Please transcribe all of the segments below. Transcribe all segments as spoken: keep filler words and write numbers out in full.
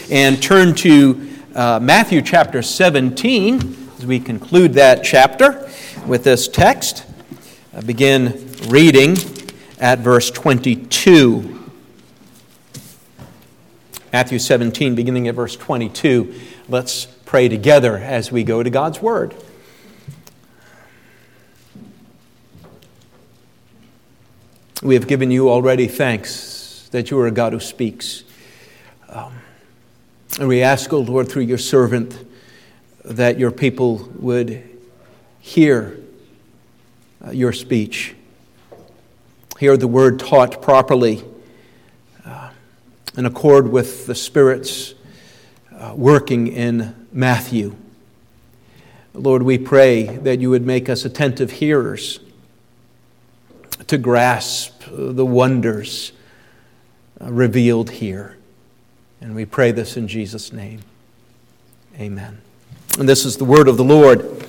and turn to uh, Matthew chapter seventeen as we conclude that chapter with this text. I begin reading at verse twenty-two. Matthew seventeen, beginning at verse twenty-two. Let's pray together as we go to God's Word. We have given you already thanks that you are a God who speaks. Um, and we ask, O Lord, through your servant, that your people would hear uh, your speech, hear the word taught properly, uh, in accord with the Spirit's uh, working in Matthew. Lord, we pray that you would make us attentive hearers, to grasp the wonders revealed here. And we pray this in Jesus' name. Amen. And this is the word of the Lord.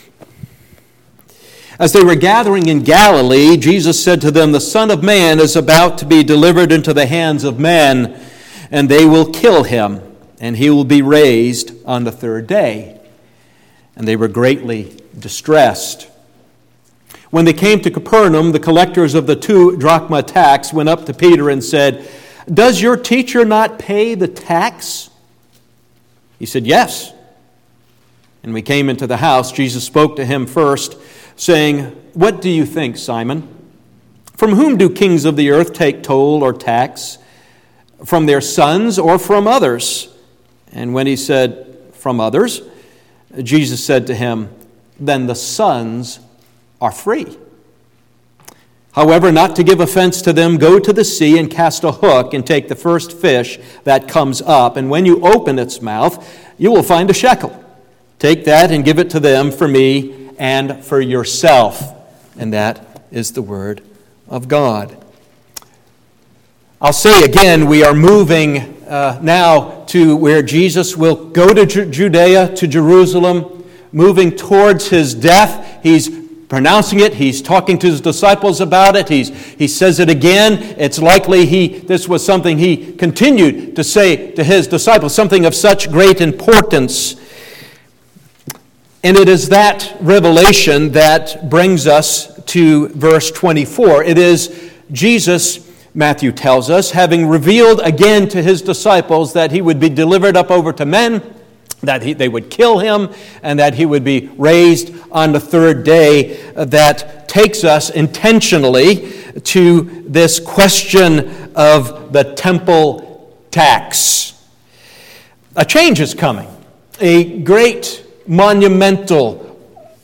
As they were gathering in Galilee, Jesus said to them, "The Son of Man is about to be delivered into the hands of men, and they will kill him, and he will be raised on the third day." And they were greatly distressed. When they came to Capernaum, the collectors of the two drachma tax went up to Peter and said, "Does your teacher not pay the tax?" He said, "Yes." And we came into the house. Jesus spoke to him first, saying, "What do you think, Simon? From whom do kings of the earth take toll or tax? From their sons or from others?" And when he said, "From others," Jesus said to him, "Then the sons are free. However, not to give offense to them, go to the sea and cast a hook and take the first fish that comes up. And when you open its mouth, you will find a shekel. Take that and give it to them for me and for yourself." And that is the word of God. I'll say again, we are moving uh, now to where Jesus will go to Ju- Judea, to Jerusalem, moving towards his death. He's pronouncing it. He's talking to his disciples about it. He's, he says it again. It's likely he this was something he continued to say to his disciples, something of such great importance. And it is that revelation that brings us to verse twenty-four. It is Jesus, Matthew tells us, having revealed again to his disciples that he would be delivered up over to men, that he, they would kill him, and that he would be raised on the third day, uh, that takes us intentionally to this question of the temple tax. A change is coming. A great, monumental,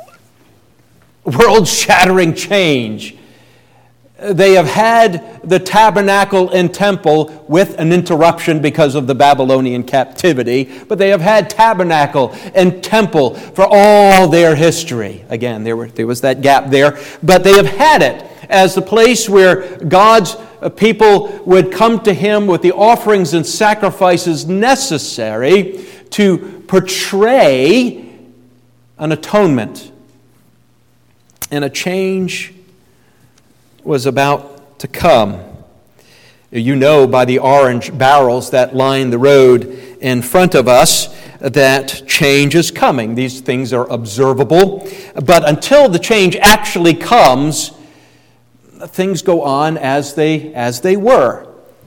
world-shattering change. They have had the tabernacle and temple with an interruption because of the Babylonian captivity, but they have had tabernacle and temple for all their history. Again, there, were, there was that gap there, but they have had it as the place where God's people would come to him with the offerings and sacrifices necessary to portray an atonement and a change was about to come. You know by the orange barrels that line the road in front of us that change is coming. These things are observable. But until the change actually comes, things go on as they, as they were.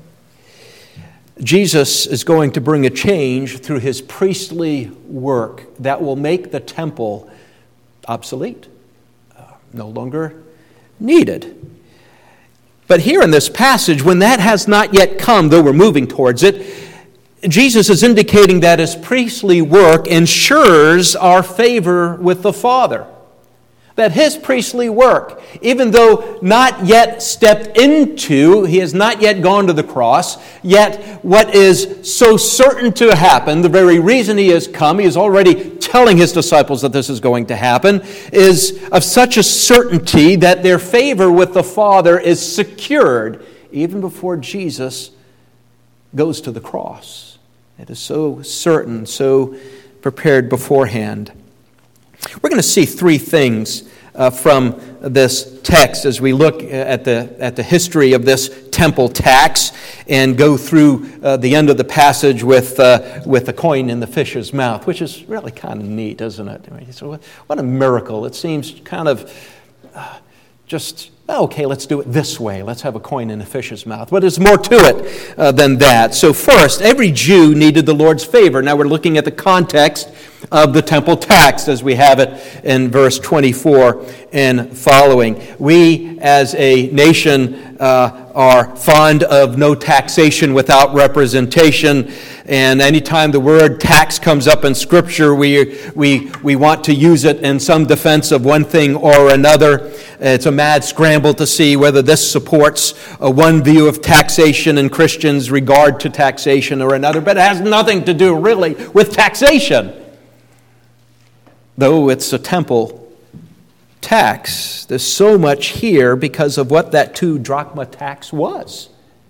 Jesus is going to bring a change through his priestly work that will make the temple obsolete, uh, no longer needed. But here in this passage, when that has not yet come, though we're moving towards it, Jesus is indicating that his priestly work ensures our favor with the Father. That his priestly work, even though not yet stepped into, he has not yet gone to the cross, yet what is so certain to happen, the very reason he has come, he is already telling his disciples that this is going to happen, is of such a certainty that their favor with the Father is secured even before Jesus goes to the cross. It is so certain, so prepared beforehand. We're going to see three things uh, from this text as we look at the at the history of this temple tax and go through uh, the end of the passage with uh, with the coin in the fish's mouth, which is really kind of neat, isn't it? I mean, so what a miracle! It seems kind of uh, just. Okay, let's do it this way. Let's have a coin in a fish's mouth. But there's more to it uh, than that. So first, every Jew needed the Lord's favor. Now we're looking at the context of the temple tax as we have it in verse twenty-four and following. We as a nation uh, are fond of no taxation without representation. And anytime the word tax comes up in Scripture, we, we, we want to use it in some defense of one thing or another. It's a mad scramble to see whether this supports uh, one view of taxation in Christians' regard to taxation or another, but it has nothing to do really with taxation. Though it's a temple tax, there's so much here because of what that two drachma tax was.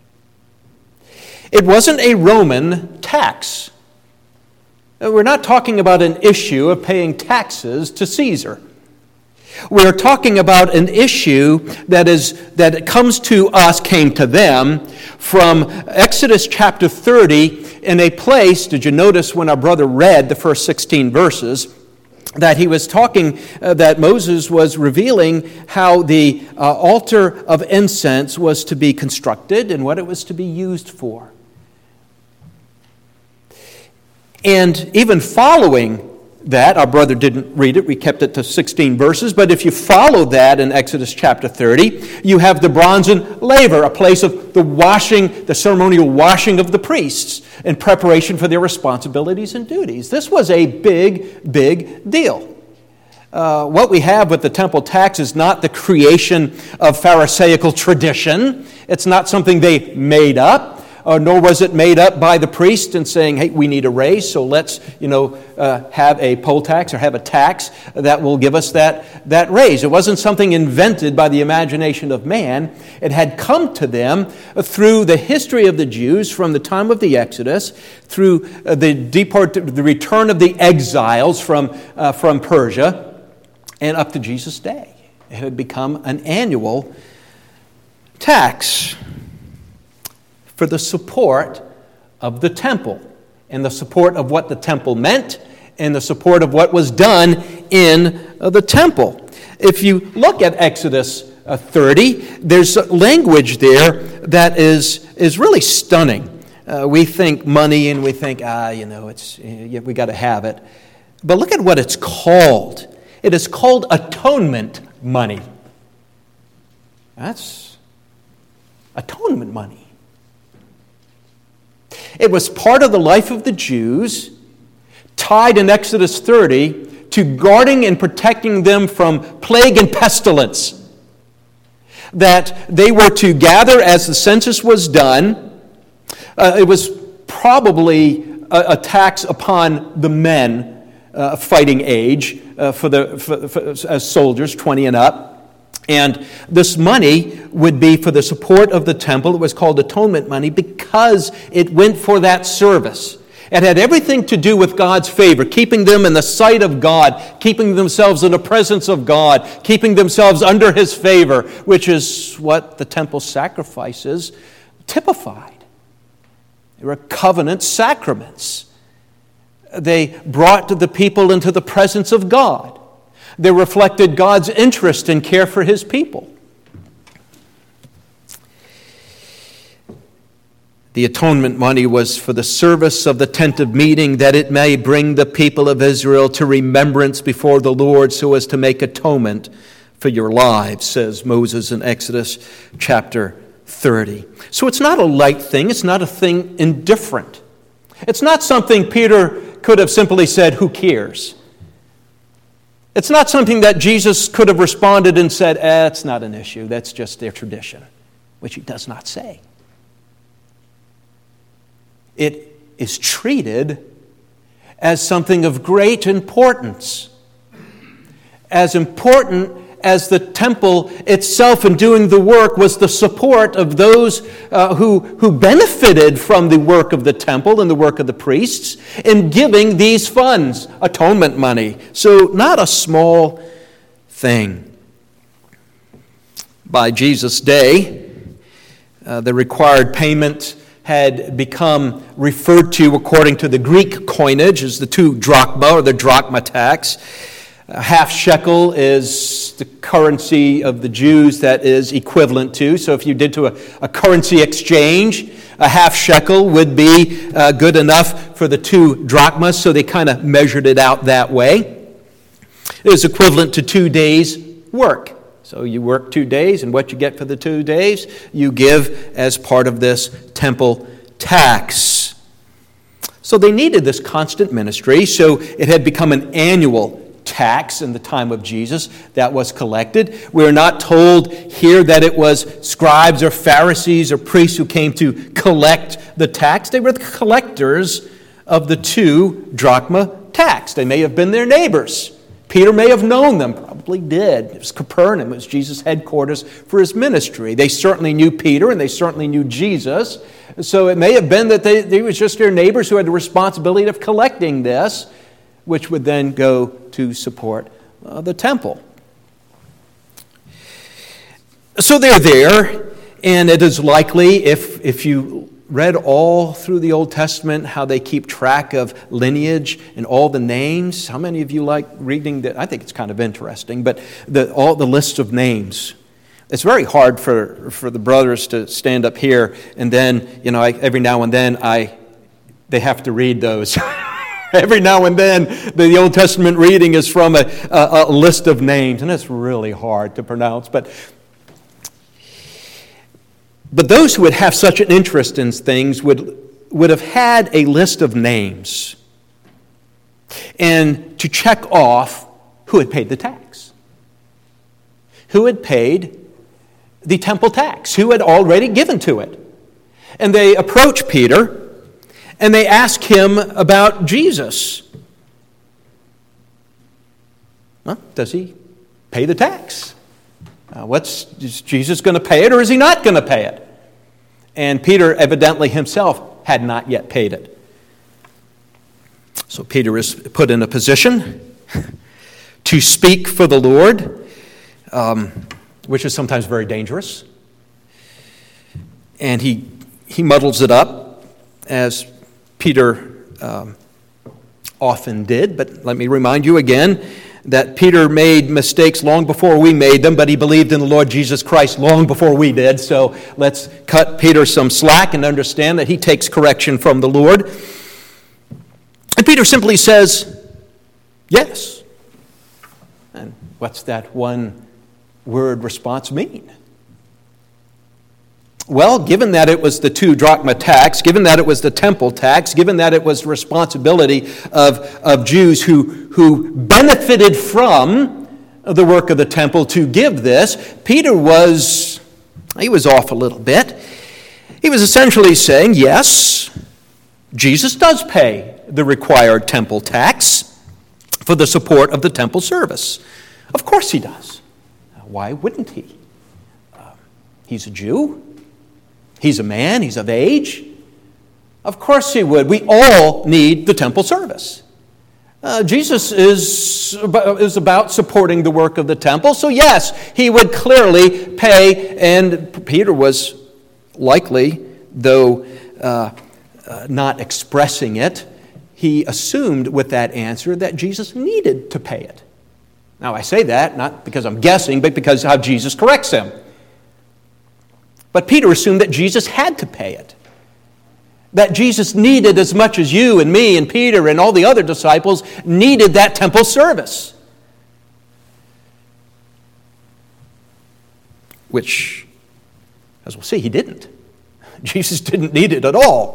It wasn't a Roman tax. We're not talking about an issue of paying taxes to Caesar. We're talking about an issue that is that comes to us, came to them, from Exodus chapter thirty in a place, did you notice when our brother read the first sixteen verses, that he was talking, uh, that Moses was revealing how the uh, altar of incense was to be constructed and what it was to be used for. And even following that, our brother didn't read it, we kept it to sixteen verses, but if you follow that in Exodus chapter thirty, you have the bronzen laver, a place of the washing, the ceremonial washing of the priests in preparation for their responsibilities and duties. This was a big, big deal. Uh, what we have with the temple tax is not the creation of Pharisaical tradition. It's not something they made up. Uh, nor was it made up by the priest and saying, hey, we need a raise, so let's, you know, uh, have a poll tax or have a tax that will give us that, that raise. It wasn't something invented by the imagination of man. It had come to them through the history of the Jews from the time of the Exodus, through uh, the deport, the return of the exiles from, uh, from Persia, and up to Jesus' day. It had become an annual tax for the support of the temple, and the support of what the temple meant, and the support of what was done in uh, the temple. If you look at Exodus uh, thirty, there's language there that is, is really stunning. Uh, we think money and we think, ah, you know, it's yeah, we got to have it. But look at what it's called. It is called atonement money. That's atonement money. It was part of the life of the Jews, tied in Exodus thirty to guarding and protecting them from plague and pestilence. That they were to gather as the census was done. Uh, it was probably a, a tax upon the men uh, fighting age uh, for the for, for, as soldiers, twenty and up. And this money would be for the support of the temple. It was called atonement money because it went for that service. It had everything to do with God's favor, keeping them in the sight of God, keeping themselves in the presence of God, keeping themselves under His favor, which is what the temple sacrifices typified. They were covenant sacraments. They brought the people into the presence of God. They reflected God's interest and care for His people. The atonement money was for the service of the tent of meeting, that it may bring the people of Israel to remembrance before the Lord so as to make atonement for your lives, says Moses in Exodus chapter thirty. So it's not a light thing. It's not a thing indifferent. It's not something Peter could have simply said, who cares? It's not something that Jesus could have responded and said, eh, it's not an issue. That's just their tradition, which He does not say. It is treated as something of great importance, as important as the temple itself in doing the work was the support of those uh, who, who benefited from the work of the temple and the work of the priests in giving these funds, atonement money. So not a small thing. by Jesus' day. Uh, the required payment had become referred to according to the Greek coinage as the two drachma or the drachma tax. A half shekel is the currency of the Jews that is equivalent to. So if you did to a, a currency exchange, a half shekel would be uh, good enough for the two drachmas, so they kind of measured it out that way. It was equivalent to two days' work. So you work two days, and what you get for the two days, you give as part of this temple tax. So they needed this constant ministry, so it had become an annual tax in the time of Jesus that was collected. We're not told here that it was scribes or Pharisees or priests who came to collect the tax. They were the collectors of the two drachma tax. They may have been their neighbors. Peter may have known them, probably did. It was Capernaum. It was Jesus' headquarters for his ministry. They certainly knew Peter, and they certainly knew Jesus. So it may have been that they, they was just their neighbors who had the responsibility of collecting this, which would then go to support uh, the temple. So they're there, and it is likely, if, if you read all through the Old Testament, how they keep track of lineage and all the names. How many of you like reading that? I think it's kind of interesting, but the, all the lists of names. It's very hard for, for the brothers to stand up here, and then, you know, I, every now and then I they have to read those. Every now and then, the Old Testament reading is from a, a, a list of names, and it's really hard to pronounce. But, but those who would have such an interest in things would, would have had a list of names and to check off who had paid the tax, who had paid the temple tax, who had already given to it. And they approach Peter, and they ask him about Jesus. Well, does he pay the tax? Uh, what's is Jesus going to pay it, or is he not going to pay it? And Peter evidently himself had not yet paid it. So Peter is put in a position to speak for the Lord, um, which is sometimes very dangerous. And he he muddles it up, as Peter um, often did. But let me remind you again that Peter made mistakes long before we made them, but he believed in the Lord Jesus Christ long before we did. So let's cut Peter some slack and understand that he takes correction from the Lord. And Peter simply says, yes. And what's that one word response mean? Well, given that it was the two drachma tax, given that it was the temple tax, given that it was the responsibility of, of Jews who, who benefited from the work of the temple to give this, Peter was, he was off a little bit. He was essentially saying, yes, Jesus does pay the required temple tax for the support of the temple service. Of course he does. Why wouldn't he? Uh, he's a Jew. He's a man. He's of age. Of course he would. We all need the temple service. Uh, Jesus is, is about supporting the work of the temple. So yes, he would clearly pay. And Peter was likely, though uh, uh, not expressing it, he assumed with that answer that Jesus needed to pay it. Now I say that not because I'm guessing, but because how Jesus corrects him. But Peter assumed that Jesus had to pay it. That Jesus needed as much as you and me and Peter and all the other disciples needed that temple service. Which, as we'll see, he didn't. Jesus didn't need it at all.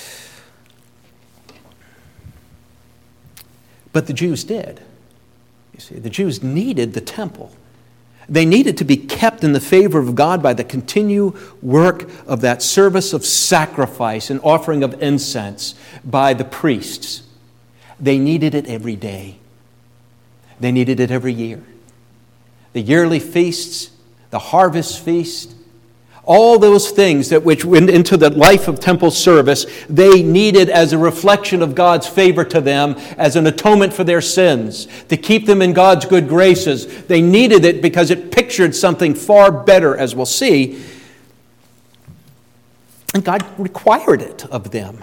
But the Jews did. You see, the Jews needed the temple. They needed to be kept in the favor of God by the continued work of that service of sacrifice and offering of incense by the priests. They needed it every day. They needed it every year. The yearly feasts, the harvest feast, All those things that which went into the life of temple service, they needed as a reflection of God's favor to them, as an atonement for their sins, to keep them in God's good graces. They needed it because it pictured something far better, as we'll see. And God required it of them.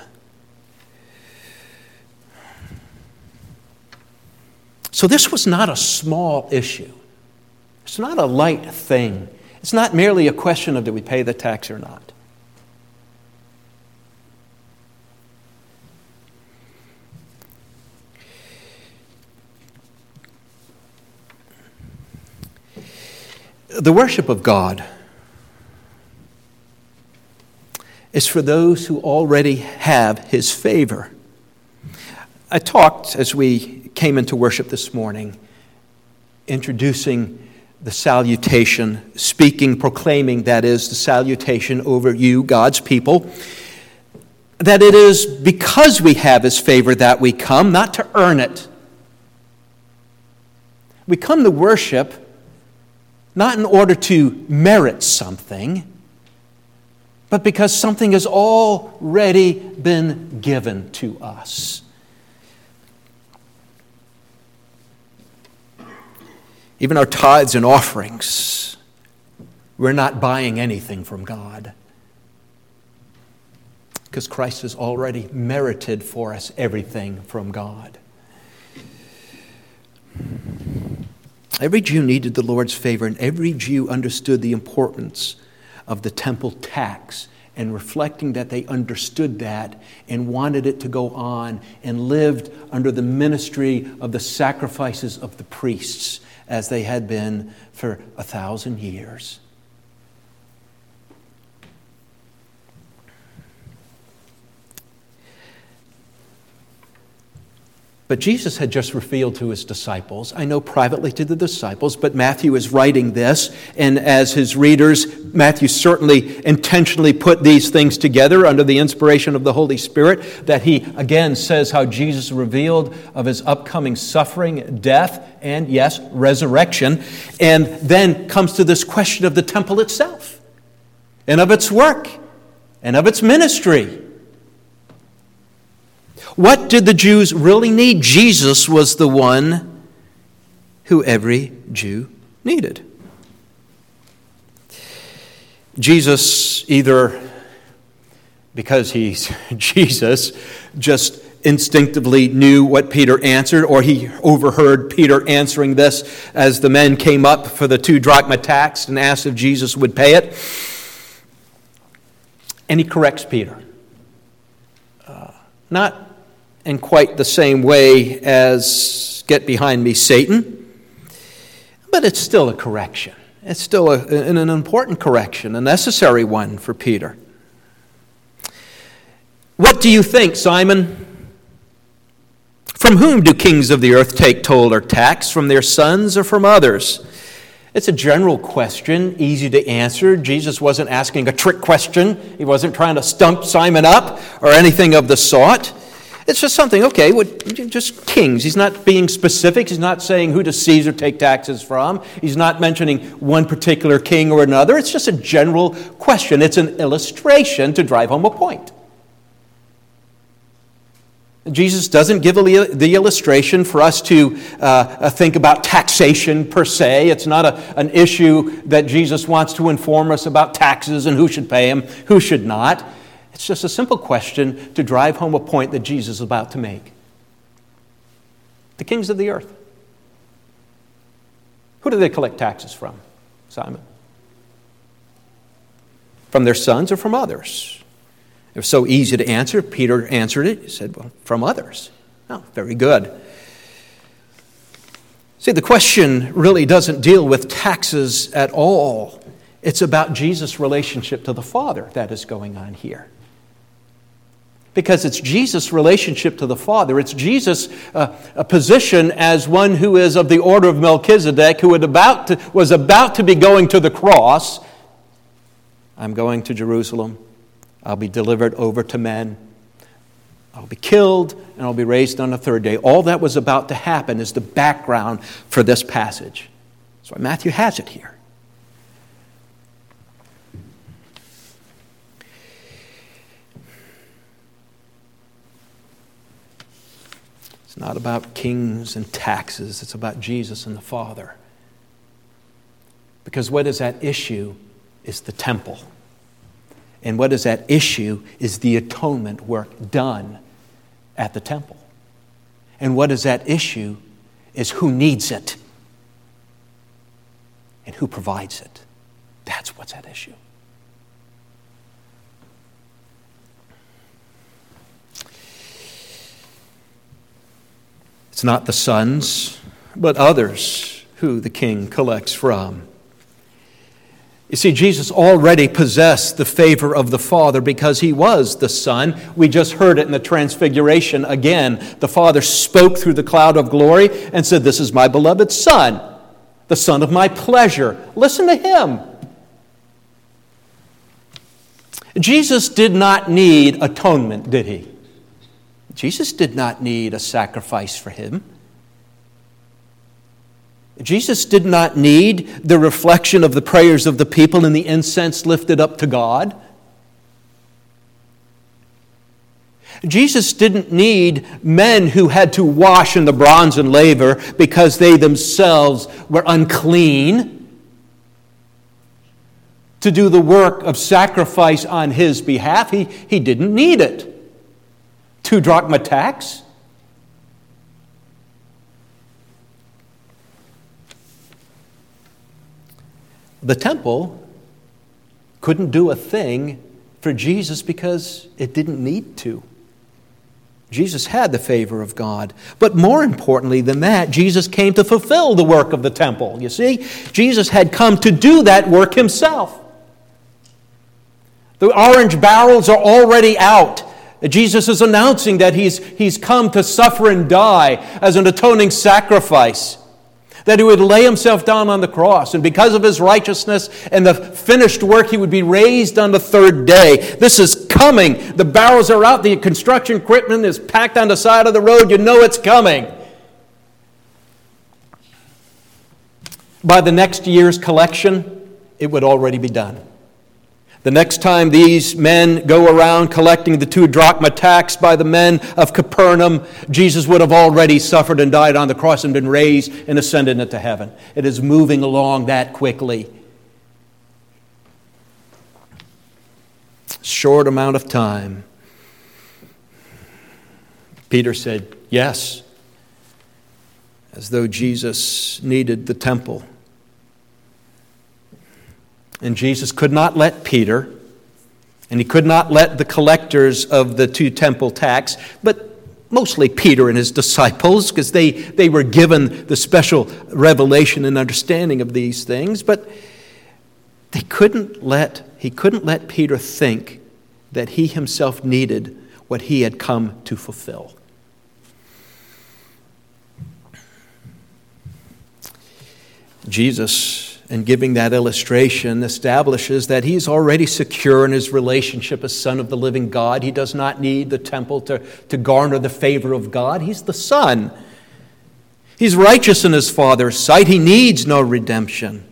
So this was not a small issue. It's not a light thing. It's not merely a question of do we pay the tax or not. The worship of God is for those who already have His favor. I talked as we came into worship this morning, introducing the salutation, speaking, proclaiming, that is, the salutation over you, God's people, that it is because we have His favor that we come, not to earn it. We come to worship not in order to merit something, but because something has already been given to us. Even our tithes and offerings, we're not buying anything from God, because Christ has already merited for us everything from God. Every Jew needed the Lord's favor, and every Jew understood the importance of the temple tax, and reflecting that they understood that and wanted it to go on and lived under the ministry of the sacrifices of the priests, as they had been for a thousand years. But Jesus had just revealed to His disciples, I know privately to the disciples, but Matthew is writing this, and as his readers, Matthew certainly intentionally put these things together under the inspiration of the Holy Spirit, that he again says how Jesus revealed of His upcoming suffering, death, and yes, resurrection, and then comes to this question of the temple itself, and of its work, and of its ministry. What did the Jews really need? Jesus was the one who every Jew needed. Jesus, either because He's Jesus, just instinctively knew what Peter answered, or he overheard Peter answering this as the men came up for the two drachma tax and asked if Jesus would pay it. And he corrects Peter. Uh, not in quite the same way as "get behind me, Satan," but it's still a correction. It's still a, an, an important correction, a necessary one for Peter. "What do you think, Simon? From whom do kings of the earth take toll or tax? From their sons or from others?" It's a general question, easy to answer. Jesus wasn't asking a trick question. He wasn't trying to stump Simon up or anything of the sort. It's just something, okay, what, just kings. He's not being specific. He's not saying who does Caesar take taxes from. He's not mentioning one particular king or another. It's just a general question. It's an illustration to drive home a point. Jesus doesn't give the illustration for us to uh, think about taxation per se. It's not a, an issue that Jesus wants to inform us about taxes and who should pay them, who should not. It's just a simple question to drive home a point that Jesus is about to make. The kings of the earth. Who do they collect taxes from, Simon? From their sons or from others? It was so easy to answer. Peter answered it. He said, well, from others. Oh, very good. See, the question really doesn't deal with taxes at all. It's about Jesus' relationship to the Father that is going on here. Because it's Jesus' relationship to the Father. It's Jesus' uh, a position as one who is of the order of Melchizedek, who had about to, was about to be going to the cross. I'm going to Jerusalem. I'll be delivered over to men. I'll be killed, and I'll be raised on the third day. All that was about to happen is the background for this passage. That's why Matthew has it here. It's not about kings and taxes. It's about Jesus and the Father. Because what is at issue is the temple. And what is at issue is the atonement work done at the temple. And what is at issue is who needs it and who provides it. That's what's at issue. It's not the sons, but others who the king collects from. You see, Jesus already possessed the favor of the Father because he was the Son. We just heard it in the Transfiguration again. The Father spoke through the cloud of glory and said, "This is my beloved Son, the Son of my pleasure. Listen to him." Jesus did not need atonement, did he? Jesus did not need a sacrifice for him. Jesus did not need the reflection of the prayers of the people and the incense lifted up to God. Jesus didn't need men who had to wash in the bronze and laver because they themselves were unclean to do the work of sacrifice on his behalf. He, he didn't need it. Two drachma tax. The temple couldn't do a thing for Jesus because it didn't need to. Jesus had the favor of God. But more importantly than that, Jesus came to fulfill the work of the temple. You see, Jesus had come to do that work himself. The orange barrels are already out. Jesus is announcing that he's, he's come to suffer and die as an atoning sacrifice. That he would lay himself down on the cross. And because of his righteousness and the finished work, he would be raised on the third day. This is coming. The barrels are out. The construction equipment is packed on the side of the road. You know it's coming. By the next year's collection, it would already be done. The next time these men go around collecting the two drachma tax by the men of Capernaum, Jesus would have already suffered and died on the cross and been raised and ascended into heaven. It is moving along that quickly. Short amount of time. Peter said, yes, as though Jesus needed the temple. And Jesus could not let Peter, and he could not let the collectors of the two temple tax, but mostly Peter and his disciples, because they, they were given the special revelation and understanding of these things, but they couldn't let, he couldn't let Peter think that he himself needed what he had come to fulfill. Jesus, in giving that illustration, establishes that he's already secure in his relationship as Son of the living God. He does not need the temple to, to garner the favor of God. He's the Son. He's righteous in his Father's sight. He needs no redemption.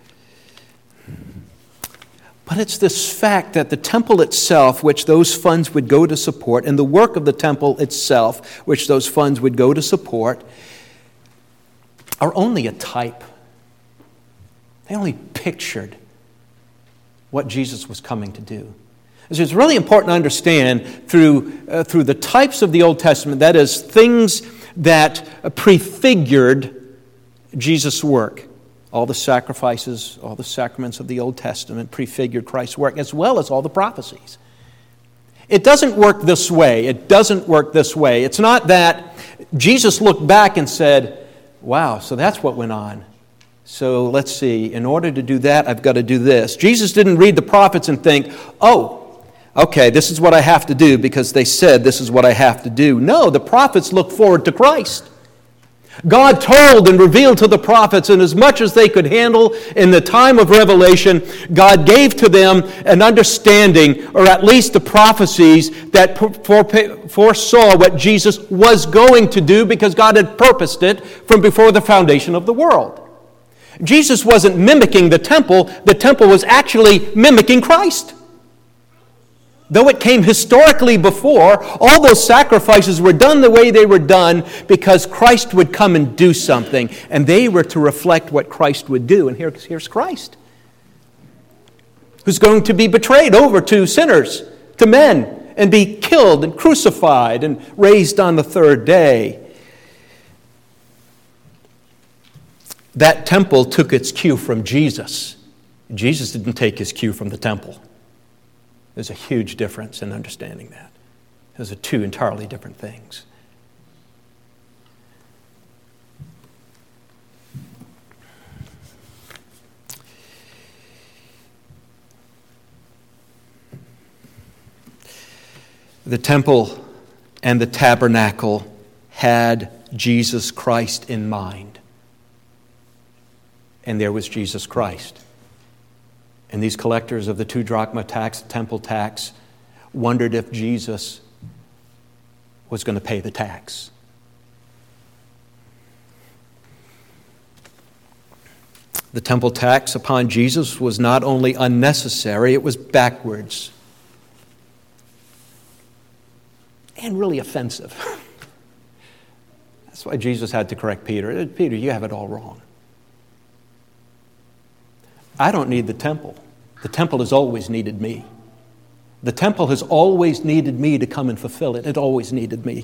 But it's this fact that the temple itself, which those funds would go to support, and the work of the temple itself, which those funds would go to support, are only a type. They only pictured what Jesus was coming to do. So it's really important to understand through, uh, through the types of the Old Testament, that is, things that prefigured Jesus' work. All the sacrifices, all the sacraments of the Old Testament prefigured Christ's work, as well as all the prophecies. It doesn't work this way. It doesn't work this way. It's not that Jesus looked back and said, wow, so that's what went on. So let's see, in order to do that, I've got to do this. Jesus didn't read the prophets and think, oh, okay, this is what I have to do because they said this is what I have to do. No, the prophets looked forward to Christ. God told and revealed to the prophets, and as much as they could handle in the time of revelation, God gave to them an understanding, or at least the prophecies that foresaw what Jesus was going to do because God had purposed it from before the foundation of the world. Jesus wasn't mimicking the temple. The temple was actually mimicking Christ. Though it came historically before, all those sacrifices were done the way they were done because Christ would come and do something, and they were to reflect what Christ would do. And here, here's Christ, who's going to be betrayed over to sinners, to men, and be killed and crucified and raised on the third day. That temple took its cue from Jesus. Jesus didn't take his cue from the temple. There's a huge difference in understanding that. Those are two entirely different things. The temple and the tabernacle had Jesus Christ in mind. And there was Jesus Christ. And these collectors of the two drachma tax, the temple tax, wondered if Jesus was going to pay the tax. The temple tax upon Jesus was not only unnecessary, it was backwards and really offensive. That's why Jesus had to correct Peter. Peter, you have it all wrong. I don't need the temple. The temple has always needed me. The temple has always needed me to come and fulfill it. It always needed me.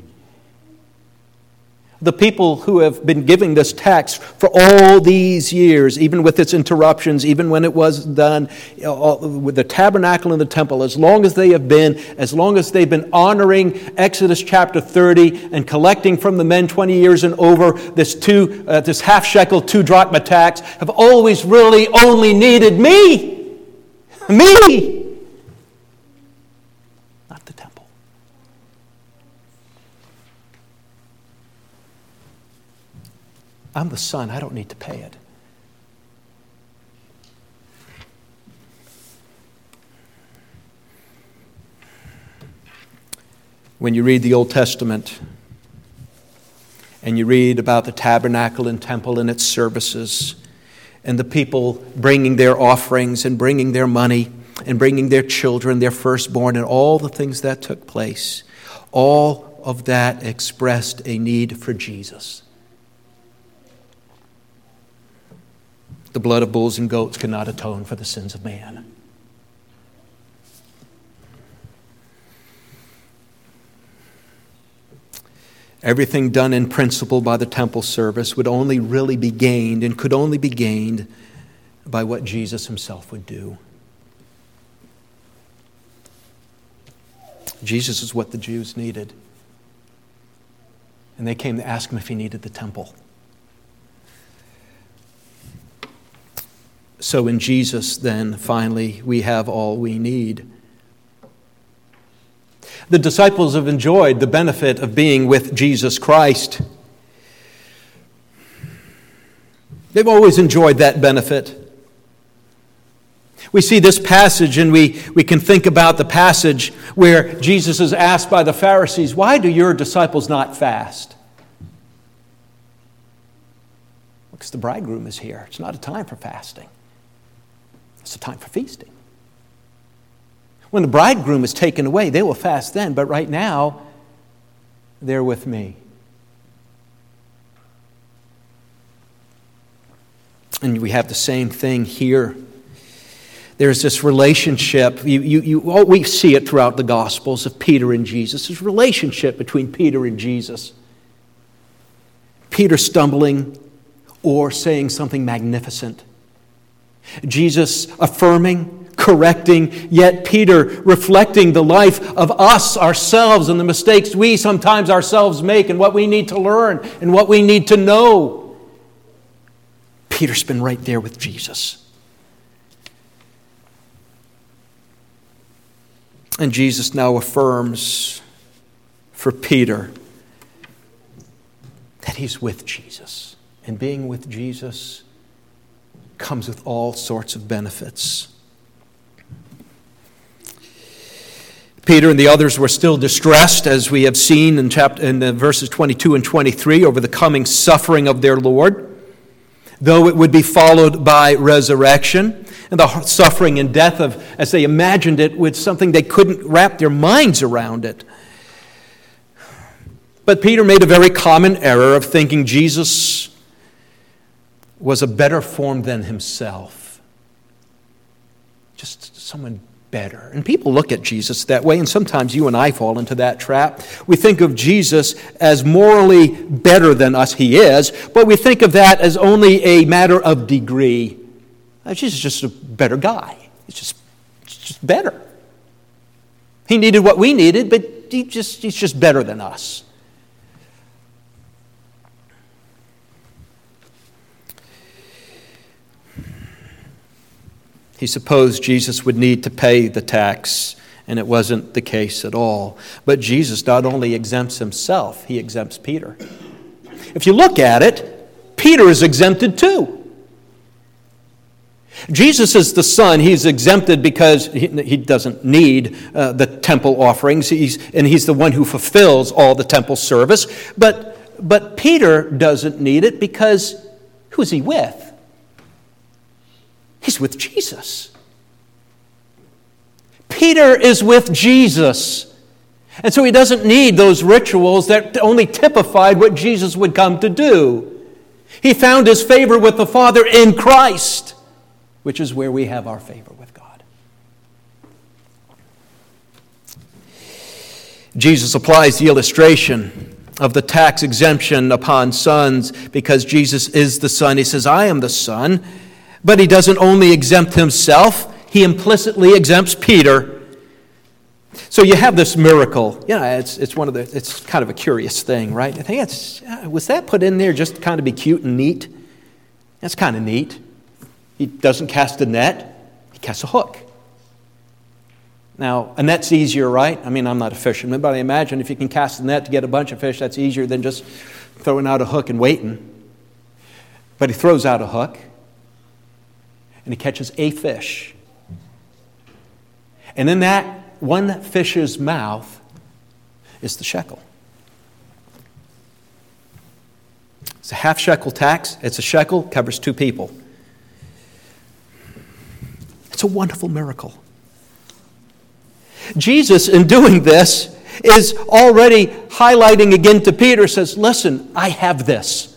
The people who have been giving this tax for all these years, even with its interruptions, even when it was done with the tabernacle and the temple, as long as they have been, as long as they've been honoring Exodus chapter thirty and collecting from the men twenty years and over this two, uh, this half shekel, two drachma tax, have always really only needed me. Me! Not the temple. I'm the son. I don't need to pay it. When you read the Old Testament and you read about the tabernacle and temple and its services and the people bringing their offerings and bringing their money and bringing their children, their firstborn, and all the things that took place, all of that expressed a need for Jesus. The blood of bulls and goats cannot atone for the sins of man. Everything done in principle by the temple service would only really be gained and could only be gained by what Jesus himself would do. Jesus is what the Jews needed. And they came to ask him if he needed the temple. So in Jesus, then, finally, we have all we need. The disciples have enjoyed the benefit of being with Jesus Christ. They've always enjoyed that benefit. We see this passage and we, we can think about the passage where Jesus is asked by the Pharisees, "Why do your disciples not fast?" Because the bridegroom is here. It's not a time for fasting. It's a time for feasting. When the bridegroom is taken away, they will fast then, but right now, they're with me. And we have the same thing here. There's this relationship. You, you, you, oh, we see it throughout the Gospels of Peter and Jesus. There's a relationship between Peter and Jesus. Peter stumbling or saying something magnificent. Jesus affirming, correcting, yet Peter reflecting the life of us, ourselves, and the mistakes we sometimes ourselves make and what we need to learn and what we need to know. Peter's been right there with Jesus. And Jesus now affirms for Peter that he's with Jesus. And being with Jesus comes with all sorts of benefits. Peter and the others were still distressed, as we have seen in, chapter, in the verses twenty-two and twenty-three, over the coming suffering of their Lord. though it would be followed by resurrection. And the suffering and death of, as they imagined it, was something they couldn't wrap their minds around it. But Peter made a very common error of thinking Jesus was a better form than himself. Just someone better. And people look at Jesus that way, and sometimes you and I fall into that trap. We think of Jesus as morally better than us. He is, but we think of that as only a matter of degree. Jesus is just a better guy. He's just, he's just better. He needed what we needed, but he just, he's just better than us. He supposed Jesus would need to pay the tax, and it wasn't the case at all. But Jesus not only exempts himself, he exempts Peter. If you look at it, Peter is exempted too. Jesus is the Son. He's exempted because he, he doesn't need uh, the temple offerings, he's, and he's the one who fulfills all the temple service. But, but Peter doesn't need it because who's he with? He's with Jesus. Peter is with Jesus. And so he doesn't need those rituals that only typified what Jesus would come to do. He found his favor with the Father in Christ, which is where we have our favor with God. Jesus applies the illustration of the tax exemption upon sons because Jesus is the Son. He says, I am the Son. But he doesn't only exempt himself, he implicitly exempts Peter. So you have this miracle. You know, it's it's one of the it's kind of a curious thing, right? I think it's was that put in there just to kind of be cute and neat? That's kind of neat. He doesn't cast a net, he casts a hook. Now, a net's easier, right? I mean, I'm not a fisherman, but I imagine if you can cast a net to get a bunch of fish, that's easier than just throwing out a hook and waiting. But he throws out a hook. And he catches a fish. And in that one fish's mouth is the shekel. It's a half shekel tax. It's a shekel, covers two people. It's a wonderful miracle. Jesus, in doing this, is already highlighting again to Peter, says, listen, I have this.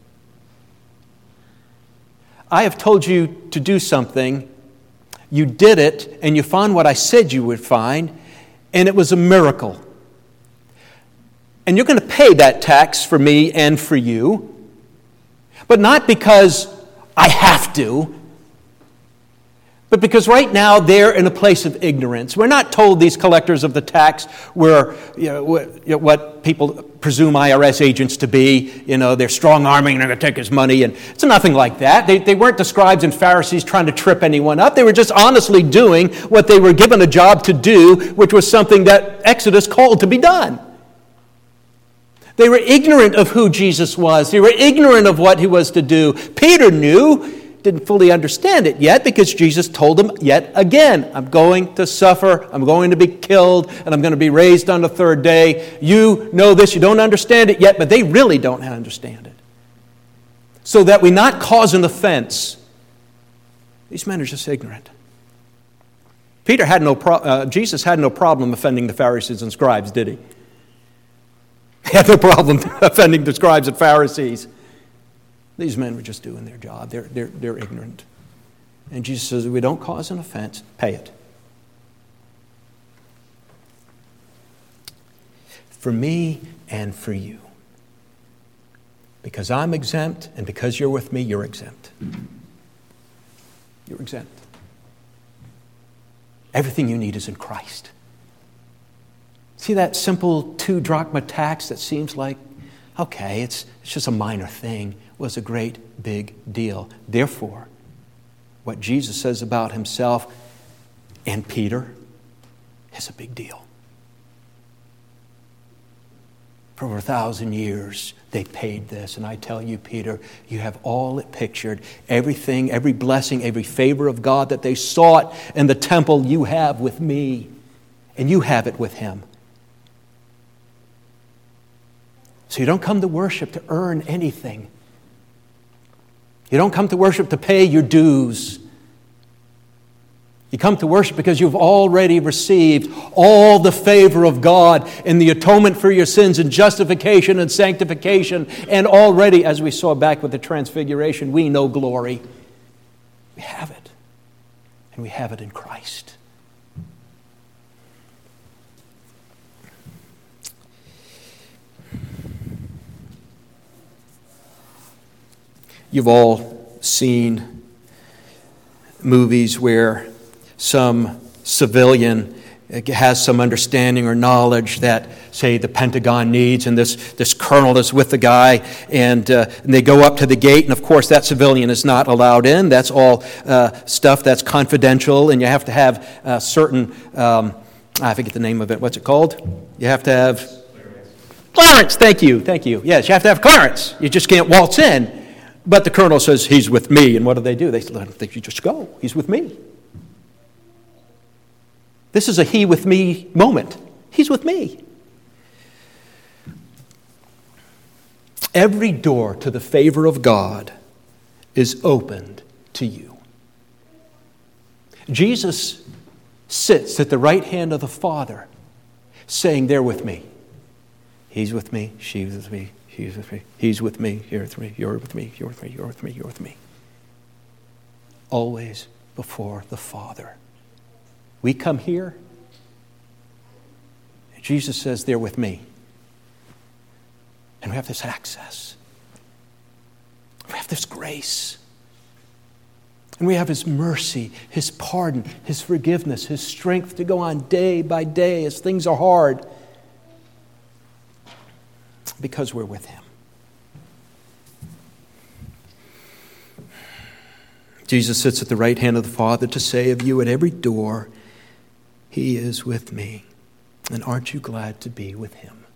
I have told you to do something, you did it, and you found what I said you would find, and it was a miracle. And you're going to pay that tax for me and for you, but not because I have to, but because right now they're in a place of ignorance. We're not told these collectors of the tax were you know, what people presume I R S agents to be. You know, they're strong-arming and they're going to take his money. And it's nothing like that. They, they weren't the scribes and Pharisees trying to trip anyone up. They were just honestly doing what they were given a job to do, which was something that Exodus called to be done. They were ignorant of who Jesus was. They were ignorant of what he was to do. Peter knew. Didn't fully understand it yet because Jesus told him yet again, I'm going to suffer, I'm going to be killed, and I'm going to be raised on the third day. You know this, you don't understand it yet, but they really don't understand it. So that we not cause an offense. These men are just ignorant. Peter had no pro- uh, Jesus had no problem offending the Pharisees and scribes, did he? He had no problem offending the scribes and Pharisees. These men were just doing their job. They're, they're, they're ignorant. And Jesus says, if we don't cause an offense, pay it. For me and for you. Because I'm exempt, and because you're with me, you're exempt. You're exempt. Everything you need is in Christ. See that simple two drachma tax that seems like, okay, it's, it's just a minor thing, was a great big deal. Therefore, what Jesus says about himself and Peter is a big deal. For over a thousand years, they paid this. And I tell you, Peter, you have all it pictured. Everything, every blessing, every favor of God that they sought in the temple, you have with me. And you have it with him. So you don't come to worship to earn anything. You don't come to worship to pay your dues. You come to worship because you've already received all the favor of God in the atonement for your sins and justification and sanctification. And already, as we saw back with the Transfiguration, we know glory. We have it. And we have it in Christ. You've all seen movies where some civilian has some understanding or knowledge that, say, the Pentagon needs, and this, this colonel is with the guy, and, uh, and they go up to the gate, and of course that civilian is not allowed in. That's all uh, stuff that's confidential, and you have to have uh, certain, um, I forget the name of it, what's it called? You have to have... Clearance. Clearance, thank you, thank you. Yes, you have to have clearance. You just can't waltz in. But the colonel says, he's with me, and what do they do? They say, I think you just go. He's with me. This is a he with me moment. He's with me. Every door to the favor of God is opened to you. Jesus sits at the right hand of the Father, saying, they're with me. He's with me, she's with me, she's with me, he's with me, you're with me, you're with me, you're with me, you're with me, you're with me. Always before the Father. We come here, Jesus says, they're with me. And we have this access. We have this grace. And we have His mercy, His pardon, His forgiveness, His strength to go on day by day as things are hard. Because we're with Him. Jesus sits at the right hand of the Father to say of you at every door, He is with me. And aren't you glad to be with Him?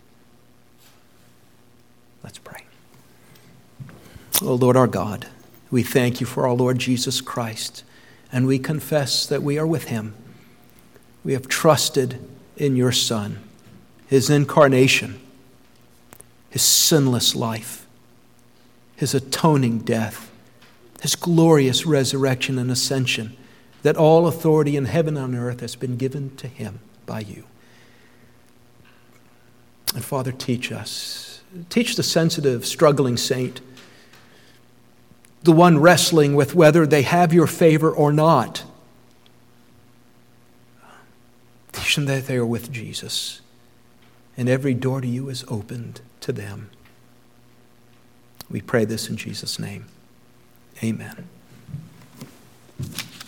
Let's pray. Oh Lord our God, we thank You for our Lord Jesus Christ, and we confess that we are with Him. We have trusted in Your Son, His incarnation, His sinless life, His atoning death, His glorious resurrection and ascension, that all authority in heaven and on earth has been given to Him by You. And Father, teach us. Teach the sensitive, struggling saint, the one wrestling with whether they have Your favor or not. Teach them that they are with Jesus, and every door to You is opened to them. We pray this in Jesus' name. Amen.